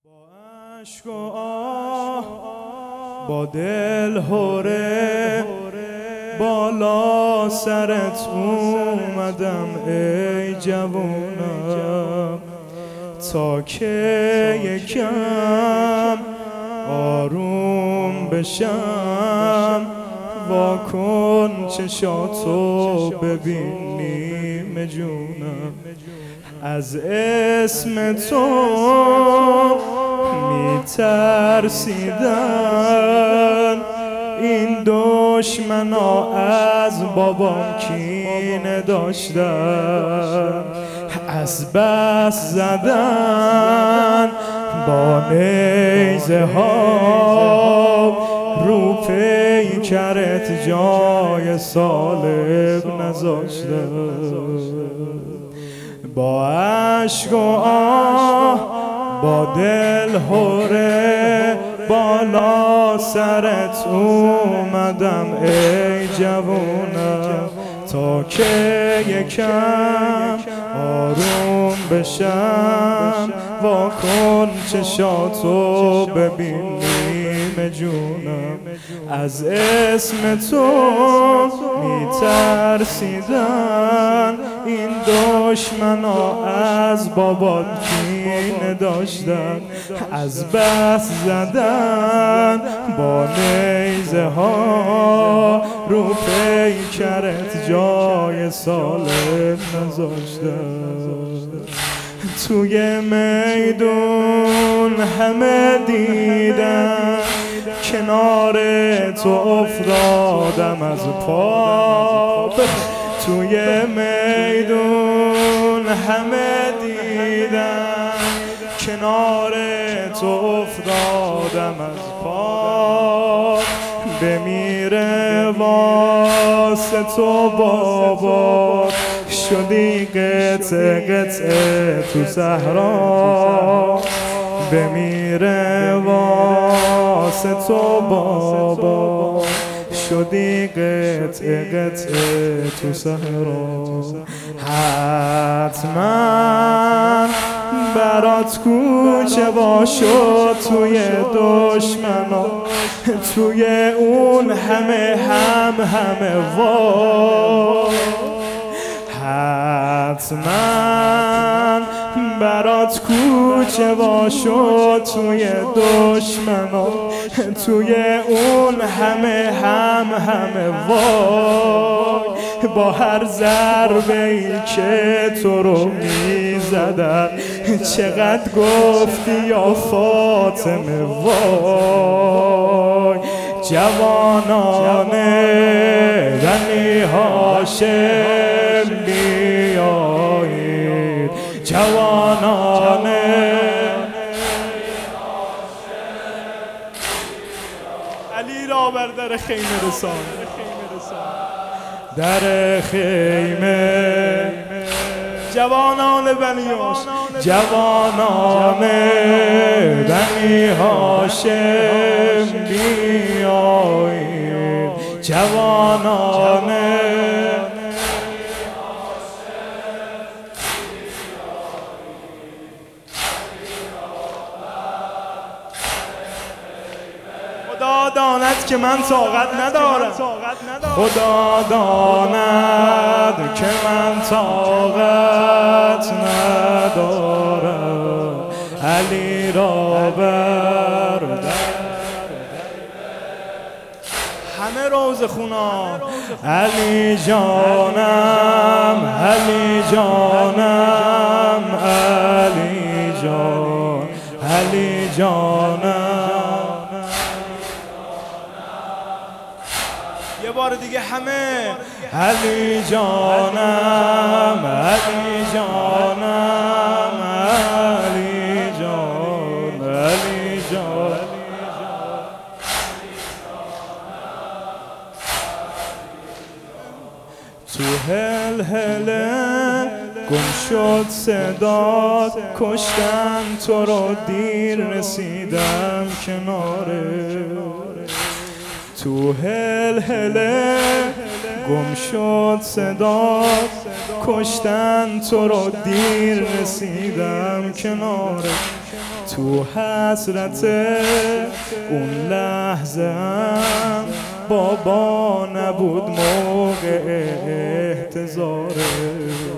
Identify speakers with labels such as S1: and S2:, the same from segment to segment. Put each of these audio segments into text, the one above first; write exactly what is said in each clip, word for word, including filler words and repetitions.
S1: با عشق و آه با دل هوره بالا سرت اومدم ای جوونم، تا که یکم آروم بشم. واکن چشاتو ببینیم جونم، از اسم تو میترسیدن این دشمنا، از بابام کینه داشتن. از بس زدن با نیزه ها، رو پیکرت جای سالب نذاشتن. با عشق و آه با دل هوره بالا سرت اومدم ای جوونم، تا که یکم آروم بشم. واکن چشاتو ببینیم جونم، از اسم تو میترسیدن این دشمنا، از بابات کینه داشتن. از بس زدن با نیزه ها، رو پیکرت جای سالم نذاشتن. توی میدون همه دیدن، کنار تو افتادم از پا. توی میدون همه دیدن، کنار تو افتادم از پا. بمیره واسه تو بابا، شدی قطعه قطعه تو صحرا. بمیره واسه تو بابا، شدی قطعه قطعه تو صحرا. حتما برات کوچه باشد توی دشمنا، توی اون همه هم همه وا. حتما برات کوچه باشد توی دشمنا، توی اون همه هم همه وای. با هر ضربه ای که تو رو میزدن، چقدر گفتی یا فاطمه وای. جوانان بنی هاشم بیایید، جوانان علی را بر در خیمه رسان، در خیمه. جوانان بنی هاشم، جوانان بنی هاشم بیایید، جوانان خدا داند که من طاقت ندارم، خدا داند که من طاقت ندارم. علی را بر همه روز خونا، علی جانم، علی جانم، علی جان، علی جانم. یه بار دیگه همه، علی جانم، علی جانم، علی جان، علی جان. تو هل هله گم شد صدات، کشتن تو رو دیر رسیدم کناره. تو هل هله گم شد صدات، کشتن تو رو دیر رسیدم کناره. تو حسرت اون لحظه هم بابا نبود موقع احتضاره.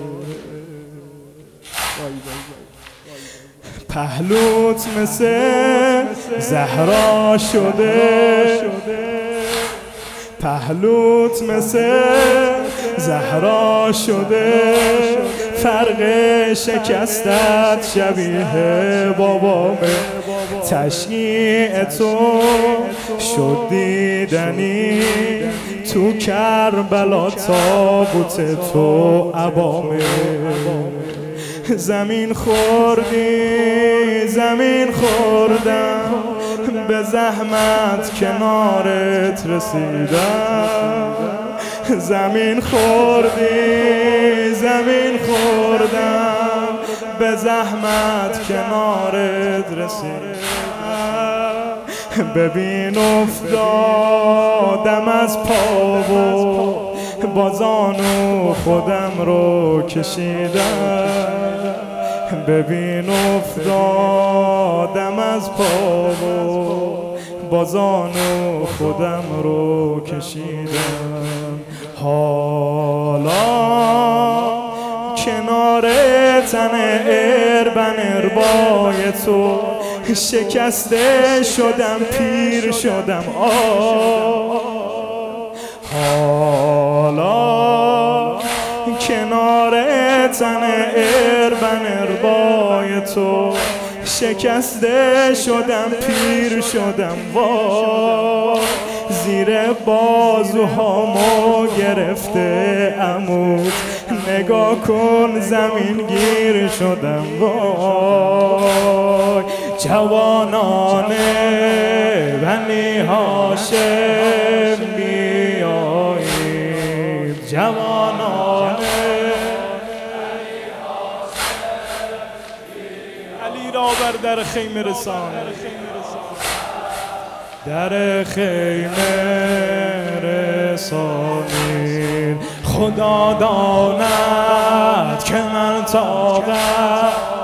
S1: پهلوت مثل زهرا شده، پهلوت مثل زهرا شده، فرق شکستت شبیه بابامه. تشییع تو شد دیدنی تو کربلا، تابوت تو عبامه. زمین خوردی زمین خوردم، به زحمت کنارت رسیدم. زمین خوردی زمین خوردم، به زحمت کنارت رسیدم. ببین افتادم از پا و با زانو خودم رو کشیدم. ببین افتادم از پا و با زانو خودم رو کشیدم. حالا کنار تن اربن اربای تو شکسته شدم، پیر شدم. آه حالا کنار تن اربن اربای تو شکسته شدم، پیر شدم. وا زیر بازوهامو گرفته عمود، نگاه کن زمین گیر شدم. وای جوانان بنی هاشم بیایید، جوانان
S2: علی را بر در خیمه رسان،
S1: در خیمه رسانید. خدا داند که من طاقت